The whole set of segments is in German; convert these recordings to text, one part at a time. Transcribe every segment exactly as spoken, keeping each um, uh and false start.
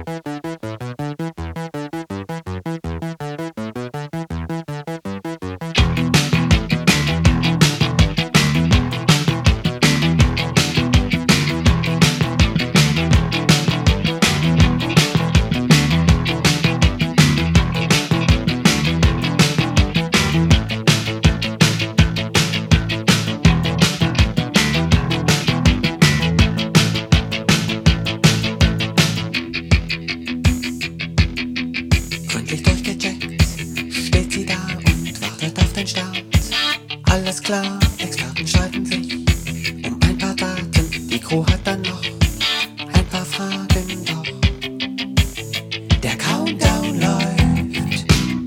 Alles klar, Experten streiten sich um ein paar Daten. Die Crew hat dann noch ein paar Fragen, doch der Countdown läuft.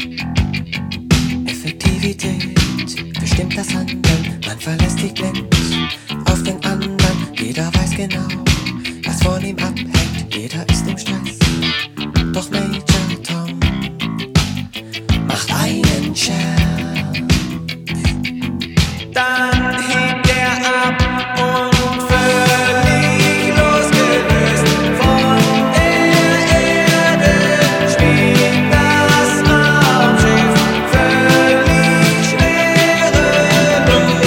Effektivität bestimmt das Handeln. Man verlässt sich blind auf den anderen. Jeder weiß genau, was von ihm abhängt. Jeder ist im Stress, doch Major Tom macht einen Scherz. Dann hebt er ab und völlig losgelöst von der Erde schwebt das Raumschiff völlig schwerelos.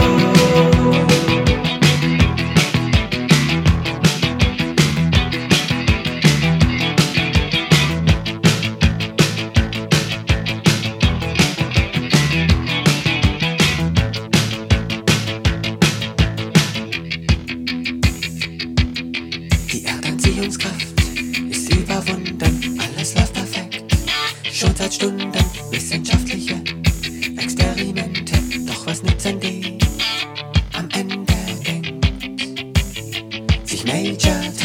Die Erdanziehungskraft ist überwunden, alles läuft perfekt, schon seit Stunden. Wissenschaftliche Experimente, doch was nützen die? Am Ende denkt sich Major Tom.